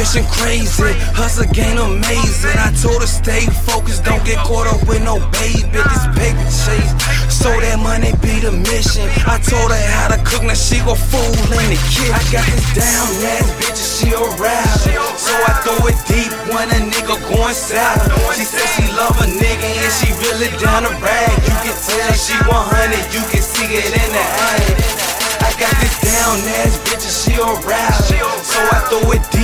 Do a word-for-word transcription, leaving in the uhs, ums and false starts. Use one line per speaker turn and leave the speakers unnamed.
ambition crazy, hustle game amazing. I told her stay focused, don't get caught up with no baby. This paper chase, so that money be the mission. I told her how to cook, now she go fool in the kitchen. I got this down ass bitch, she a rapper, so I throw it deep when a nigga going south. She said she love a nigga and she really down to brag. You can tell she one hundred, you can see it in the eye. I got this down ass bitch, she a rapper, so I throw it deep